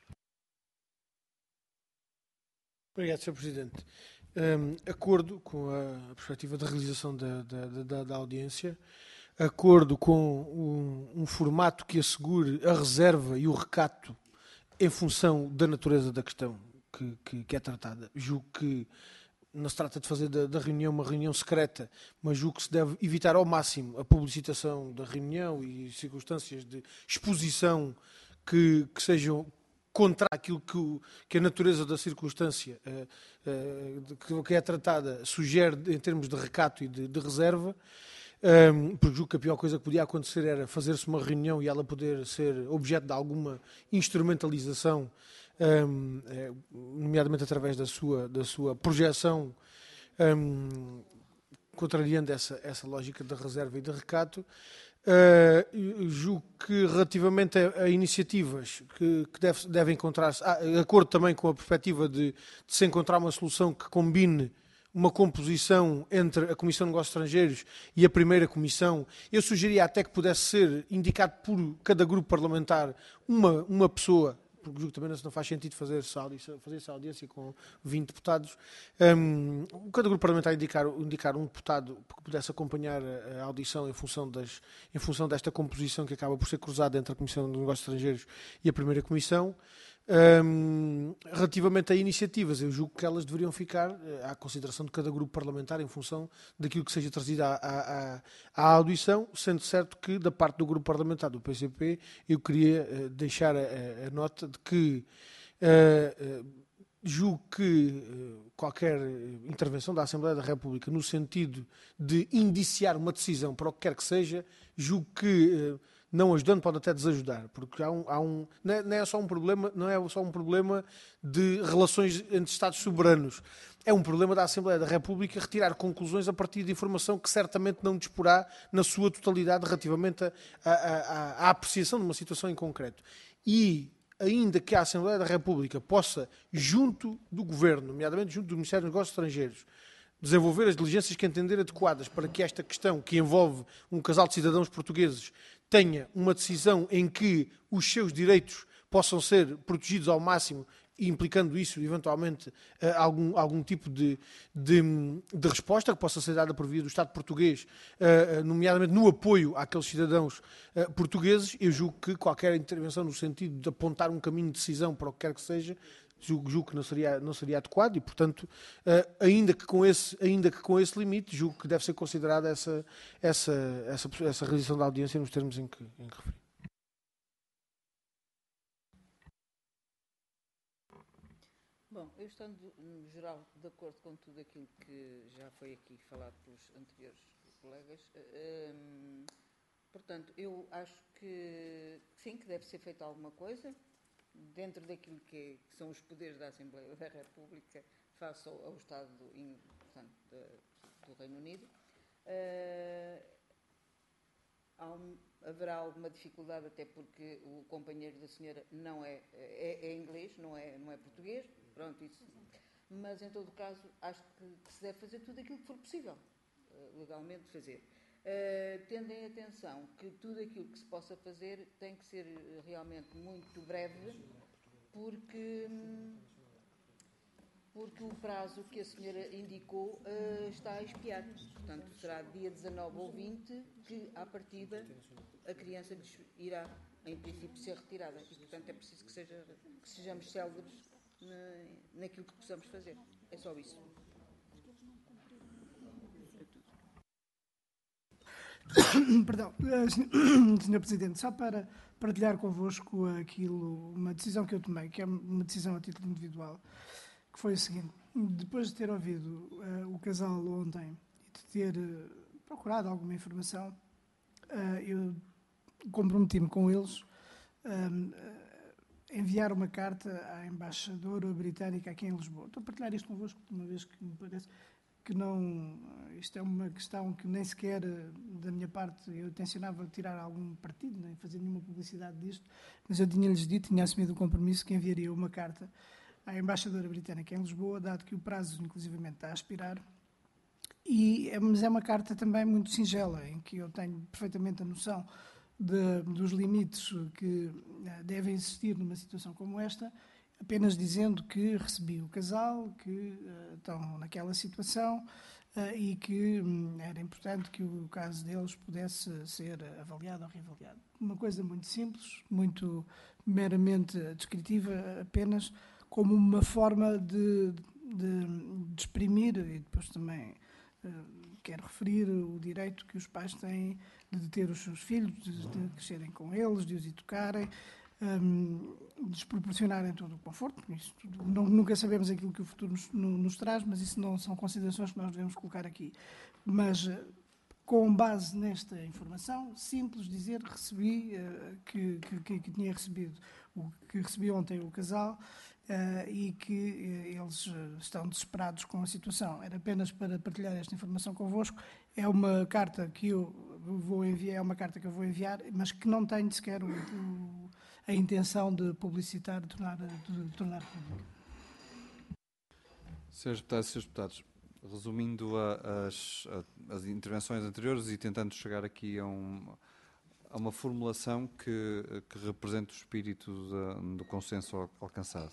Obrigado, Sr. Presidente. Acordo com a perspectiva da realização da audiência, acordo com um formato que assegure a reserva e o recato em função da natureza da questão que é tratada. Julgo que não se trata de fazer da reunião uma reunião secreta, mas julgo que se deve evitar ao máximo a publicitação da reunião e circunstâncias de exposição que sejam contra aquilo que a natureza da circunstância que é tratada sugere em termos de recato e de reserva, porque julgo que a pior coisa que podia acontecer era fazer-se uma reunião e ela poder ser objeto de alguma instrumentalização, nomeadamente através da sua projeção, contrariando essa lógica de reserva e de recato. Julgo que relativamente a iniciativas que devem encontrar-se, de acordo também com a perspectiva de se encontrar uma solução que combine uma composição entre a Comissão de Negócios Estrangeiros e a primeira Comissão, eu sugeria até que pudesse ser indicado por cada grupo parlamentar uma pessoa, porque julgo também não faz sentido fazer essa audiência com 20 deputados, cada grupo parlamentar indicar um deputado que pudesse acompanhar a audição em função desta composição que acaba por ser cruzada entre a Comissão de Negócios Estrangeiros e a primeira Comissão. Relativamente a iniciativas, eu julgo que elas deveriam ficar à consideração de cada grupo parlamentar em função daquilo que seja trazido à audição, sendo certo que da parte do grupo parlamentar do PCP eu queria deixar a nota de que julgo que qualquer intervenção da Assembleia da República no sentido de indiciar uma decisão para o que quer que seja, julgo que não ajudando pode até desajudar, porque não é só um problema de relações entre Estados soberanos, é um problema da Assembleia da República retirar conclusões a partir de informação que certamente não disporá na sua totalidade relativamente à apreciação de uma situação em concreto. E ainda que a Assembleia da República possa, junto do Governo, nomeadamente junto do Ministério dos Negócios Estrangeiros, desenvolver as diligências que entender adequadas para que esta questão, que envolve um casal de cidadãos portugueses, tenha uma decisão em que os seus direitos possam ser protegidos ao máximo, implicando isso, eventualmente, algum tipo de resposta que possa ser dada por via do Estado português, nomeadamente no apoio àqueles cidadãos portugueses, eu julgo que qualquer intervenção no sentido de apontar um caminho de decisão para o que quer que seja, julgo que não seria adequado e, portanto, ainda que com esse limite, julgo que deve ser considerada essa realização da audiência nos termos em que referi. Bom, eu estando, no geral, de acordo com tudo aquilo que já foi aqui falado pelos anteriores colegas, portanto, eu acho que sim, que deve ser feita alguma coisa, dentro daquilo que são os poderes da Assembleia da República face ao Estado do Reino Unido. Haverá alguma dificuldade, até porque o companheiro da senhora não é inglês, não é português, pronto, isso. Mas, em todo caso, acho que se deve fazer tudo aquilo que for possível, legalmente fazer. Tendo em atenção que tudo aquilo que se possa fazer tem que ser realmente muito breve, porque o prazo que a senhora indicou está a expiar. Portanto, será dia 19 ou 20 que, à partida, a criança irá, em princípio, ser retirada. E, portanto, é preciso que sejamos céleres naquilo que possamos fazer. É só isso. Perdão, Sr. Presidente, só para partilhar convosco uma decisão que eu tomei, que é uma decisão a título individual, que foi o seguinte: depois de ter ouvido o casal ontem e de ter procurado alguma informação, eu comprometi-me com eles a enviar uma carta à embaixadora britânica aqui em Lisboa. Estou a partilhar isto convosco, uma vez que me parece que isto é uma questão que nem sequer, da minha parte, eu tencionava tirar algum partido, nem fazer nenhuma publicidade disto, mas eu tinha-lhes dito, tinha assumido o compromisso que enviaria uma carta à embaixadora britânica em Lisboa, dado que o prazo, inclusivamente, está a expirar. Mas é uma carta também muito singela, em que eu tenho perfeitamente a noção dos limites que devem existir numa situação como esta, apenas dizendo que recebi o casal, que estão naquela situação e que era importante que o caso deles pudesse ser avaliado ou reavaliado. Uma coisa muito simples, muito meramente descritiva, apenas como uma forma de exprimir, e depois também quero referir o direito que os pais têm de ter os seus filhos, de crescerem com eles, de os educarem, desproporcionarem todo o conforto. Isso nunca sabemos aquilo que o futuro nos traz, mas isso não são considerações que nós devemos colocar aqui. Mas, com base nesta informação, simples dizer recebi, que tinha recebido, o que recebi ontem o casal, e que eles estão desesperados com a situação. Era apenas para partilhar esta informação convosco. É uma carta que eu vou enviar, mas que não tenho sequer a intenção de publicitar, de tornar pública. Senhores deputados, resumindo as intervenções anteriores e tentando chegar aqui a uma formulação que represente o espírito do consenso alcançado.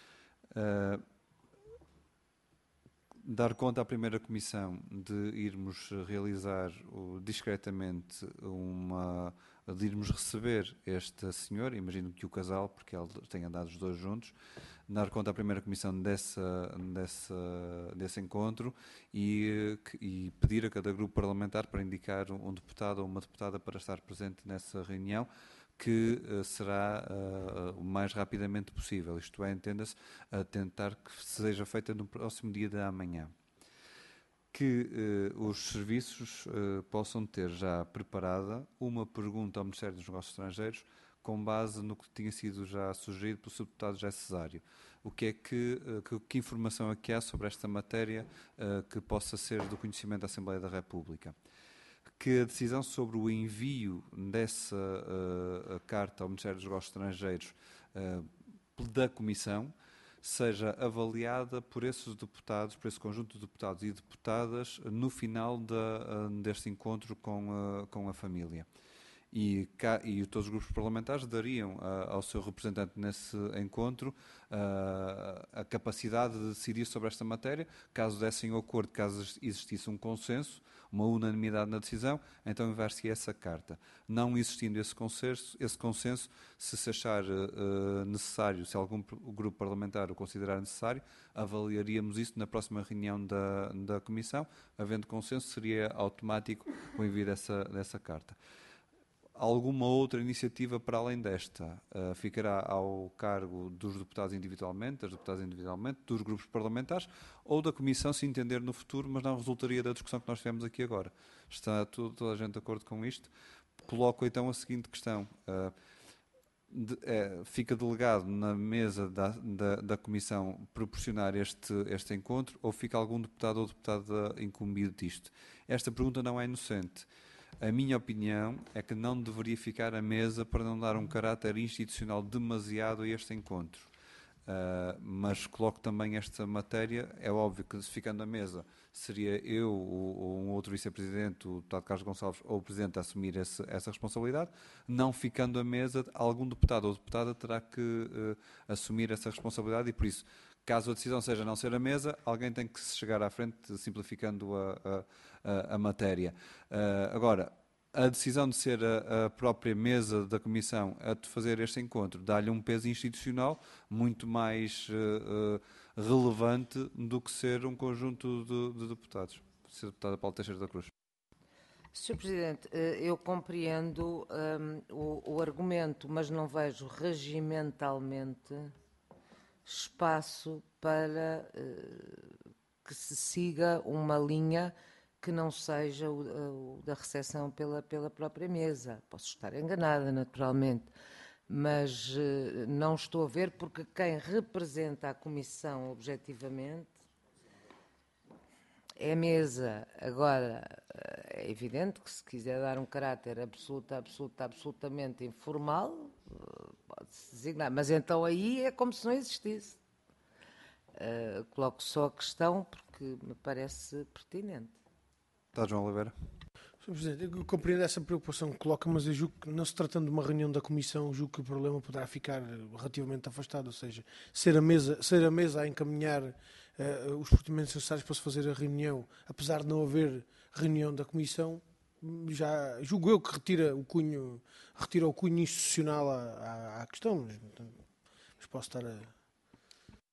Dar conta à primeira comissão de irmos realizar discretamente de irmos receber esta senhora, imagino que o casal, porque eles têm andado os dois juntos, dar conta à primeira comissão desse encontro e pedir a cada grupo parlamentar para indicar um deputado ou uma deputada para estar presente nessa reunião, que será o mais rapidamente possível, isto é, entenda-se, a tentar que seja feita no próximo dia de amanhã. Que os serviços possam ter já preparada uma pergunta ao Ministério dos Negócios Estrangeiros com base no que tinha sido já sugerido pelo Sr. Deputado José Cesário. O que informação é que há sobre esta matéria que possa ser do conhecimento da Assembleia da República? Que a decisão sobre o envio dessa carta ao Ministério dos Negócios Estrangeiros da Comissão seja avaliada por esses deputados, por esse conjunto de deputados e deputadas no final deste encontro com a família. E todos os grupos parlamentares dariam ao seu representante nesse encontro a capacidade de decidir sobre esta matéria. Caso dessem o acordo, caso existisse um consenso, uma unanimidade na decisão, então enviar-se essa carta. Não existindo esse consenso, se se achar necessário, se algum grupo parlamentar o considerar necessário, avaliaríamos isso na próxima reunião da Comissão. Havendo consenso, seria automático o envio dessa carta. Alguma outra iniciativa para além desta ficará ao cargo dos deputados individualmente, das deputadas individualmente, dos grupos parlamentares ou da Comissão, se entender no futuro, mas não resultaria da discussão que nós tivemos aqui agora. Está toda a gente de acordo com isto? Coloco então a seguinte questão. Fica delegado na mesa da Comissão proporcionar este encontro ou fica algum deputado ou deputada incumbido disto? Esta pergunta não é inocente. A minha opinião é que não deveria ficar à mesa para não dar um caráter institucional demasiado a este encontro. Mas coloco também esta matéria, é óbvio que se ficando à mesa seria eu ou um outro vice-presidente, o deputado Carlos Gonçalves, ou o presidente a assumir essa responsabilidade. Não ficando à mesa, algum deputado ou deputada terá que assumir essa responsabilidade e por isso, caso a decisão seja não ser a mesa, alguém tem que se chegar à frente simplificando a matéria. Agora, a decisão de ser a própria mesa da Comissão a fazer este encontro dá-lhe um peso institucional muito mais relevante do que ser um conjunto de deputados. Sr. Deputada Paula Teixeira da Cruz. Sr. Presidente, eu compreendo o argumento, mas não vejo regimentalmente espaço para que se siga uma linha que não seja o da recepção pela própria mesa. Posso estar enganada, naturalmente, mas não estou a ver porque quem representa a Comissão objetivamente é a mesa. Agora, é evidente que se quiser dar um caráter absolutamente informal, pode-se designar, mas então aí é como se não existisse. Coloco só a questão porque me parece pertinente. Está João Oliveira. Sr. Presidente, eu compreendo essa preocupação que coloca, mas eu julgo que, não se tratando de uma reunião da Comissão, julgo que o problema poderá ficar relativamente afastado, ou seja, ser a mesa a encaminhar os procedimentos necessários para se fazer a reunião, apesar de não haver reunião da Comissão, já julgo eu que retira o cunho institucional à questão, mas posso estar a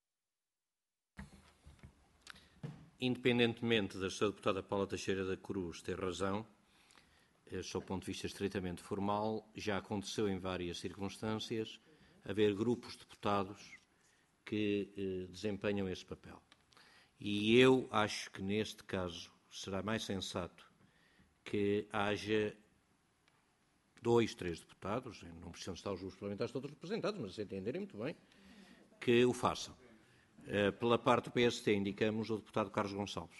Independentemente da Sra. Deputada Paula Teixeira da Cruz ter razão, sob o ponto de vista estritamente formal, já aconteceu em várias circunstâncias haver grupos de deputados que desempenham esse papel. E eu acho que, neste caso, será mais sensato que haja 2, 3 deputados, não precisam estar os grupos parlamentares todos representados, mas se entenderem muito bem, que o façam. Pela parte do PST, indicamos o deputado Carlos Gonçalves.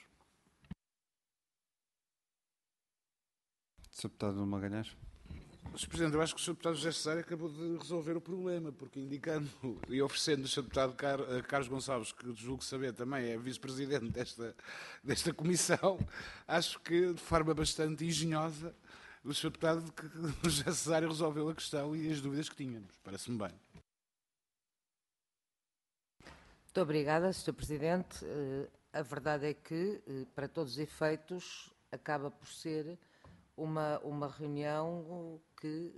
Sr. Deputado Magalhães. Sr. Presidente, eu acho que o Sr. Deputado José Cesário acabou de resolver o problema, porque indicando e oferecendo o Sr. Deputado Carlos Gonçalves, que julgo saber também é vice-presidente desta comissão, acho que de forma bastante engenhosa o Sr. Deputado José Cesário resolveu a questão e as dúvidas que tínhamos. Parece-me bem. Muito obrigada, Sr. Presidente. A verdade é que, para todos os efeitos, acaba por ser uma reunião que,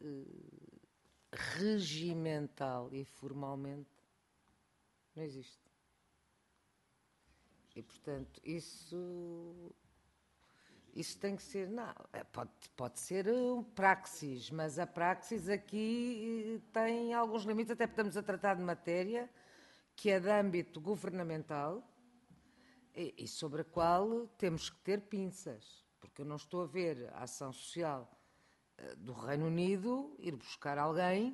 regimental e formalmente, não existe. E, portanto, isso tem que ser... Não, pode ser um praxis, mas a praxis aqui tem alguns limites, até porque estamos a tratar de matéria que é de âmbito governamental e sobre a qual temos que ter pinças, porque eu não estou a ver a ação social do Reino Unido ir buscar alguém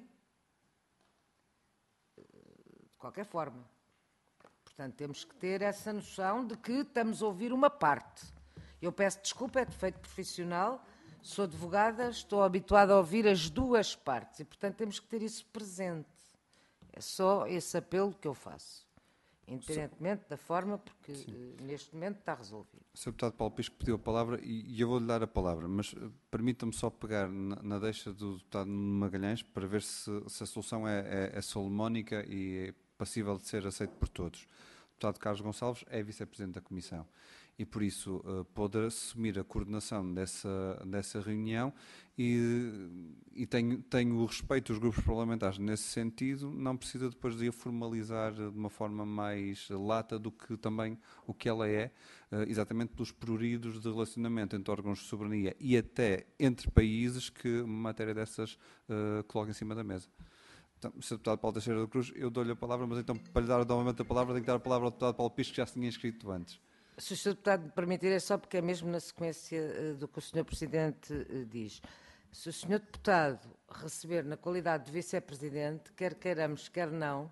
de qualquer forma. Portanto, temos que ter essa noção de que estamos a ouvir uma parte. Eu peço desculpa, é defeito profissional, sou advogada, estou habituada a ouvir as duas partes e, portanto, temos que ter isso presente. É só esse apelo que eu faço, independentemente da forma, porque neste momento está resolvido. O Sr. Deputado Paulo Pisco pediu a palavra e eu vou-lhe dar a palavra, mas permita-me só pegar na deixa do Deputado Magalhães para ver se a solução é solomónica e é passível de ser aceita por todos. O Deputado Carlos Gonçalves é Vice-Presidente da Comissão e, por isso, pode assumir a coordenação dessa reunião e tenho o respeito dos grupos parlamentares nesse sentido, não precisa depois de a formalizar de uma forma mais lata do que também o que ela é, exatamente pelos pruridos de relacionamento entre órgãos de soberania e até entre países que matéria dessas coloca em cima da mesa. Então, Sr. Deputado Paulo Teixeira da Cruz, eu dou-lhe a palavra, mas então, para lhe dar novamente a palavra, tenho que dar a palavra ao Deputado Paulo Pisco, que já se tinha inscrito antes. Se o Sr. Deputado me permitir, é só porque é mesmo na sequência do que o Sr. Presidente diz. Se o Sr. Deputado receber na qualidade de Vice-Presidente, quer queiramos, quer não,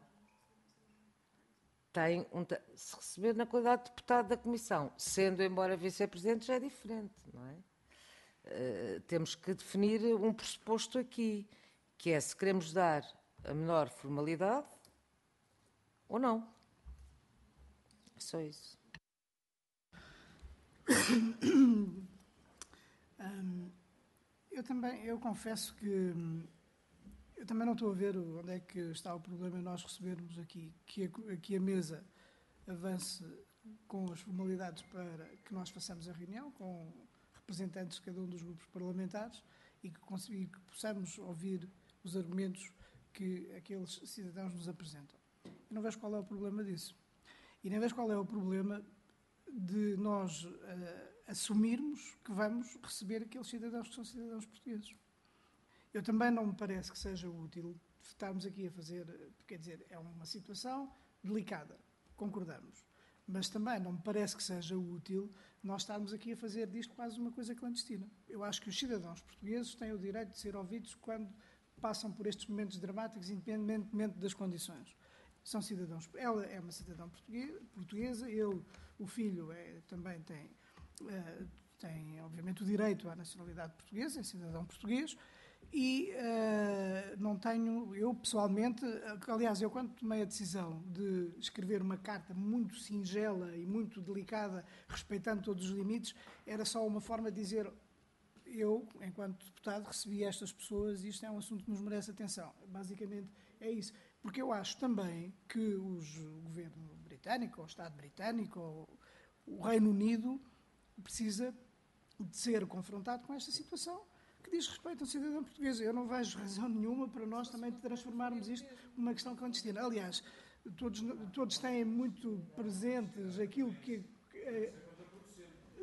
se receber na qualidade de Deputado da Comissão, sendo embora Vice-Presidente, já é diferente, não é? Temos que definir um pressuposto aqui, que é se queremos dar a menor formalidade ou não. É só isso. Eu confesso que eu também não estou a ver onde é que está o problema em nós recebermos aqui, que a mesa avance com as formalidades para que nós façamos a reunião, com representantes de cada um dos grupos parlamentares e que possamos ouvir os argumentos que aqueles cidadãos nos apresentam. Eu não vejo qual é o problema disso. E nem vejo qual é o problema de nós assumirmos que vamos receber aqueles cidadãos que são cidadãos portugueses. Eu também não me parece que seja útil estarmos aqui a fazer, quer dizer, é uma situação delicada, concordamos, mas também não me parece que seja útil nós estarmos aqui a fazer disto quase uma coisa clandestina. Eu acho que os cidadãos portugueses têm o direito de ser ouvidos quando passam por estes momentos dramáticos, independentemente das condições. São cidadãos. Ela é uma cidadã portuguesa, o filho também tem, obviamente, o direito à nacionalidade portuguesa, é cidadão português, e eu pessoalmente, aliás, eu quando tomei a decisão de escrever uma carta muito singela e muito delicada, respeitando todos os limites, era só uma forma de dizer, eu, enquanto deputado, recebi estas pessoas e isto é um assunto que nos merece atenção. Basicamente é isso. Porque eu acho também que o governo britânico, ou o Estado britânico, ou o Reino Unido, precisa de ser confrontado com esta situação que diz respeito ao cidadão português. Eu não vejo razão nenhuma para nós também transformarmos isto numa questão clandestina. Aliás, todos têm muito presentes aquilo que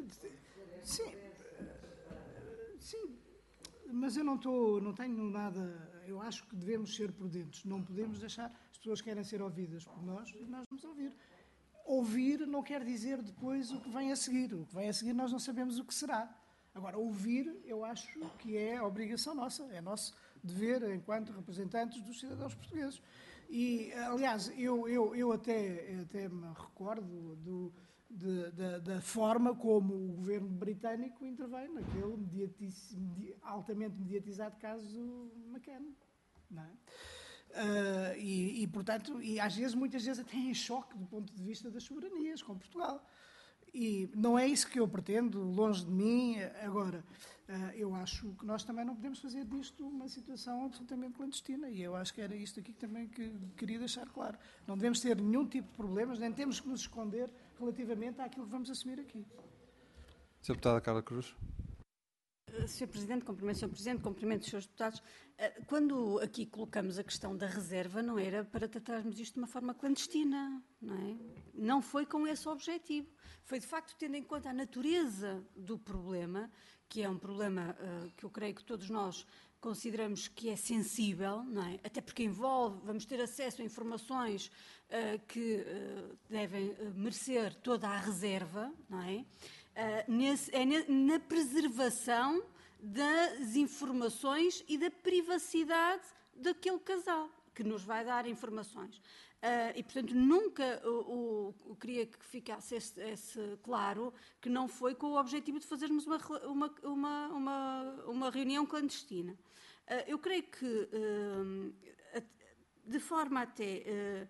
Sim, sim, mas eu não tenho nada. Eu acho que devemos ser prudentes. Não podemos deixar. As pessoas querem ser ouvidas por nós e nós vamos ouvir. Ouvir não quer dizer depois o que vem a seguir. O que vem a seguir nós não sabemos o que será. Agora, ouvir, eu acho que é obrigação nossa, é nosso dever enquanto representantes dos cidadãos portugueses. E, aliás, eu até me recordo da forma como o governo britânico intervém naquele altamente mediatizado caso McCann, não é? Portanto, às vezes, muitas vezes até em choque do ponto de vista das soberanias com Portugal. E não é isso que eu pretendo, longe de mim. Agora, eu acho que nós também não podemos fazer disto uma situação absolutamente clandestina, e eu acho que era isto aqui também que queria deixar claro. Não devemos ter nenhum tipo de problemas, nem temos que nos esconder relativamente àquilo que vamos assumir aqui. Sra. Deputada Carla Cruz. Sr. Presidente, cumprimento os Srs. Deputados. Quando aqui colocamos a questão da reserva, não era para tratarmos isto de uma forma clandestina, não é? Não foi com esse objetivo. Foi, de facto, tendo em conta a natureza do problema, que é um problema que eu creio que todos nós consideramos que é sensível, não é? Até porque vamos ter acesso a informações que devem merecer toda a reserva, não é? Na preservação das informações e da privacidade daquele casal que nos vai dar informações. E, portanto, nunca eu queria que ficasse esse claro que não foi com o objetivo de fazermos uma reunião clandestina. Eu creio que, de forma até...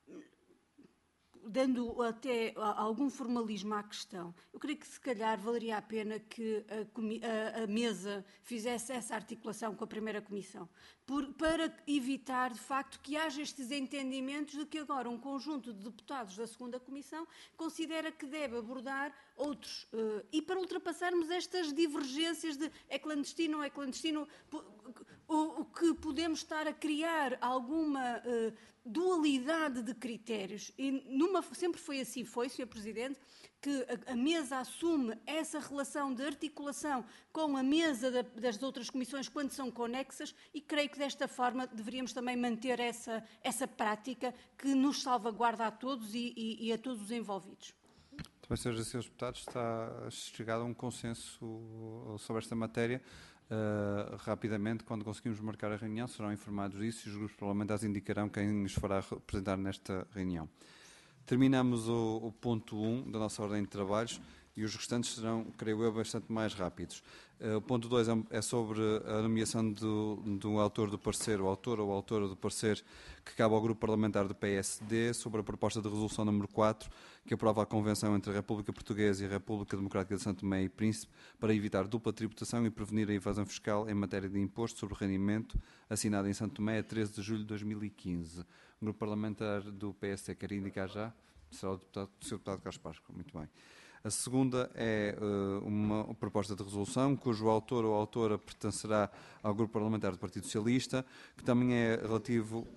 dando até algum formalismo à questão, eu creio que se calhar valeria a pena que a mesa fizesse essa articulação com a primeira comissão, para evitar, de facto, que haja estes entendimentos de que agora um conjunto de deputados da segunda comissão considera que deve abordar outros, e para ultrapassarmos estas divergências de é clandestino, não é clandestino, o que podemos estar a criar alguma dualidade de critérios. E sempre foi assim, Sr. Presidente, que a mesa assume essa relação de articulação com a mesa das outras comissões quando são conexas, e creio que desta forma deveríamos também manter essa prática que nos salvaguarda a todos e a todos os envolvidos. Também, senhoras e senhores deputados, está chegado a um consenso sobre esta matéria. Rapidamente, quando conseguimos marcar a reunião, serão informados disso e os grupos parlamentares indicarão quem os fará representar nesta reunião. Terminamos o ponto 1 da nossa ordem de trabalhos e os restantes serão, creio eu, bastante mais rápidos. O ponto 2 é sobre a nomeação do autor do parecer, o autor ou a autora do parecer que cabe ao grupo parlamentar do PSD sobre a proposta de resolução número 4, que aprova a convenção entre a República Portuguesa e a República Democrática de São Tomé e Príncipe para evitar dupla tributação e prevenir a evasão fiscal em matéria de imposto sobre rendimento, assinada em São Tomé a 13 de julho de 2015. O grupo parlamentar do PSD quer indicar já? Será o Sr. Deputado Carlos Páscoa. Muito bem. A segunda é uma proposta de resolução cujo autor ou autora pertencerá ao grupo parlamentar do Partido Socialista, que também é relativo...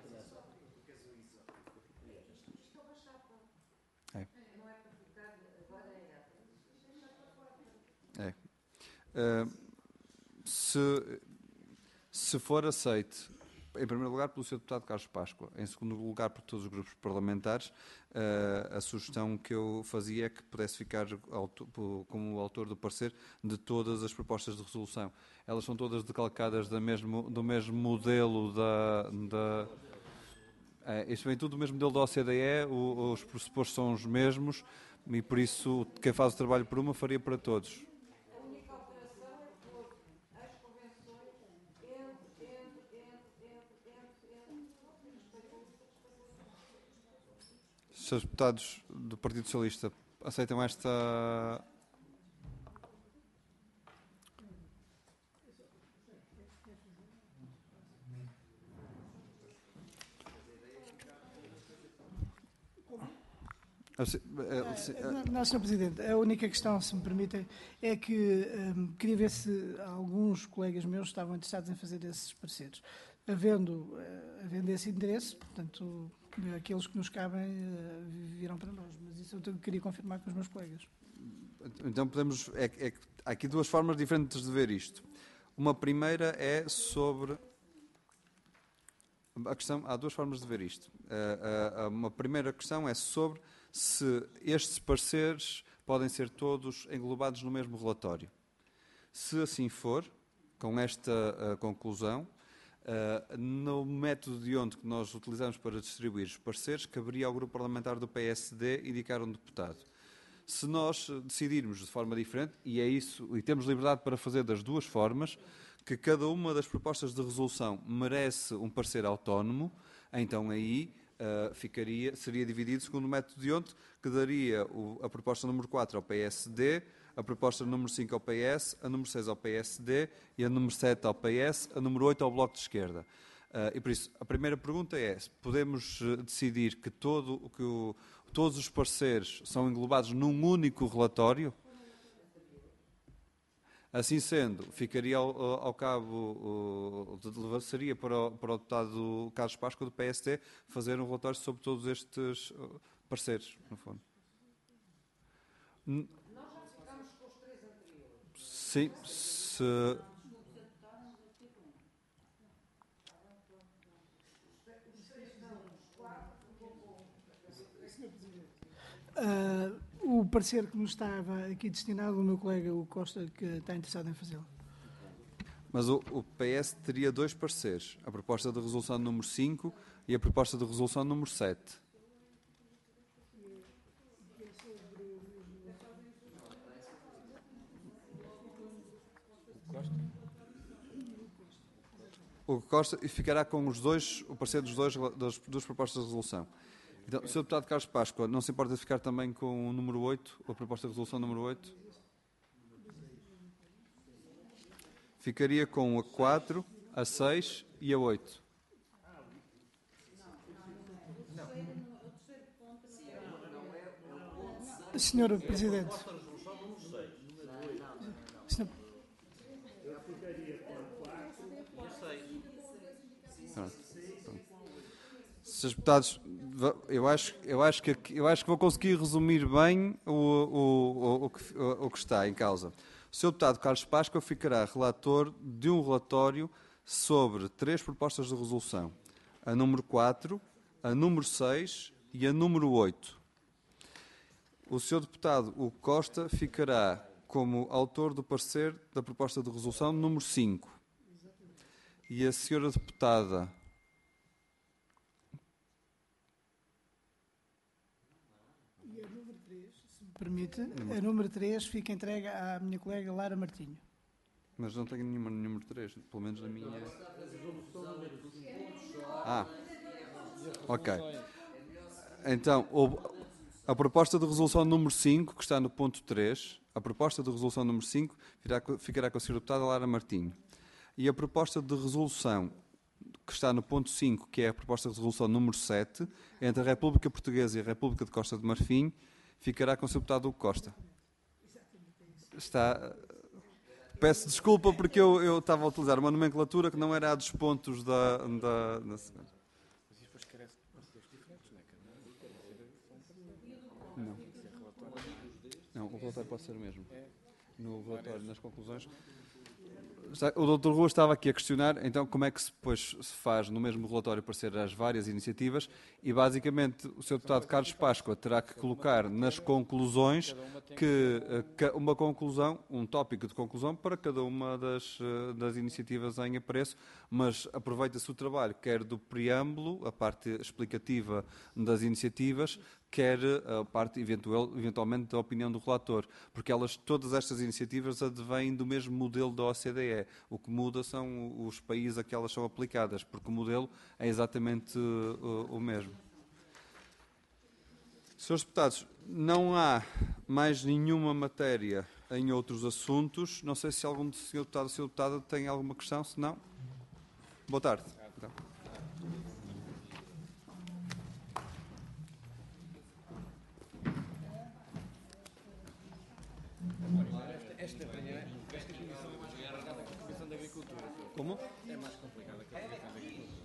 Se for aceito, em primeiro lugar, pelo Sr. Deputado Carlos Páscoa, em segundo lugar, por todos os grupos parlamentares, a sugestão que eu fazia é que pudesse ficar como autor do parecer de todas as propostas de resolução. Elas são todas decalcadas do mesmo modelo isto vem tudo do mesmo modelo da OCDE, os pressupostos são os mesmos e, por isso, quem faz o trabalho por uma faria para todos. Se os deputados do Partido Socialista aceitam esta... Não, Sr. Presidente, a única questão, se me permitem, é que queria ver se alguns colegas meus estavam interessados em fazer esses pareceres. Havendo esse interesse, portanto, aqueles que nos cabem virão para nós. Mas isso eu queria confirmar com os meus colegas. Então podemos... há aqui duas formas diferentes de ver isto. Uma primeira é sobre... há duas formas de ver isto. Uma primeira questão é sobre se estes pareceres podem ser todos englobados no mesmo relatório. Se assim for, com esta conclusão, no método de onde que nós utilizamos para distribuir os pareceres, caberia ao grupo parlamentar do PSD indicar um deputado. Se nós decidirmos de forma diferente, e é isso, e temos liberdade para fazer das duas formas, que cada uma das propostas de resolução merece um parecer autónomo, então aí seria dividido segundo o método de ontem, que daria a proposta número 4 ao PSD, a proposta número 5 ao PS, a número 6 ao PSD e a número 7 ao PS, a número 8 ao Bloco de Esquerda. E por isso, a primeira pergunta é se podemos decidir que todos os pareceres são englobados num único relatório? Assim sendo, ficaria ao cabo, seria para o deputado Carlos Páscoa do PSD fazer um relatório sobre todos estes pareceres, no fundo. Nós já ficamos com os 3 anteriores. Sim, se... O parecer que nos estava aqui destinado, o meu colega, o Costa, que está interessado em fazê-lo. Mas o PS teria 2 pareceres, a proposta de resolução número 5 e a proposta de resolução número 7. O Costa ficará com os dois, o parecer das duas propostas de resolução. Então, o Sr. Deputado Carlos Páscoa, não se importa de ficar também com o número 8, a proposta de resolução número 8? Ficaria com a 4, a 6 e a 8. Senhor Presidente. Srs. Deputados, eu acho que vou conseguir resumir bem o que está em causa. O Sr. Deputado Carlos Páscoa ficará relator de um relatório sobre 3 propostas de resolução. A número 4, a número 6 e a número 8. O Sr. Deputado Hugo Costa ficará como autor do parecer da proposta de resolução número 5. E a Sra. Deputada... Permite, a número 3 fica entregue à minha colega Lara Martinho. Mas não tenho nenhuma número 3, pelo menos na minha... Ok. Então, a proposta de resolução número 5, que está no ponto 3, a proposta de resolução número 5 ficará com a Sra. Deputada Lara Martinho. E a proposta de resolução que está no ponto 5, que é a proposta de resolução número 7, entre a República Portuguesa e a República de Costa de Marfim, ficará com o Sr. Deputado Hugo Costa. Está... Peço desculpa porque eu estava a utilizar uma nomenclatura que não era a dos pontos da sequência. Não, o relatório pode ser o mesmo. No relatório, nas conclusões... O Dr. Rua estava aqui a questionar, então, como é que depois se faz no mesmo relatório aparecer as várias iniciativas e, basicamente, o Sr. Deputado Carlos Páscoa terá que colocar nas conclusões uma conclusão, um tópico de conclusão para cada uma das iniciativas em apreço, mas aproveita-se o trabalho, quer do preâmbulo, a parte explicativa das iniciativas, quer a parte eventualmente da opinião do relator, porque todas estas iniciativas advêm do mesmo modelo da OCDE. O que muda são os países a que elas são aplicadas, porque o modelo é exatamente o mesmo. Senhores deputados, não há mais nenhuma matéria em outros assuntos. Não sei se algum senhor deputado ou senhora deputada tem alguma questão, se não... Boa tarde. Então. Esta comissão é mais complicada que a Comissão de Agricultura. Como? É mais complicada que a Comissão de Agricultura.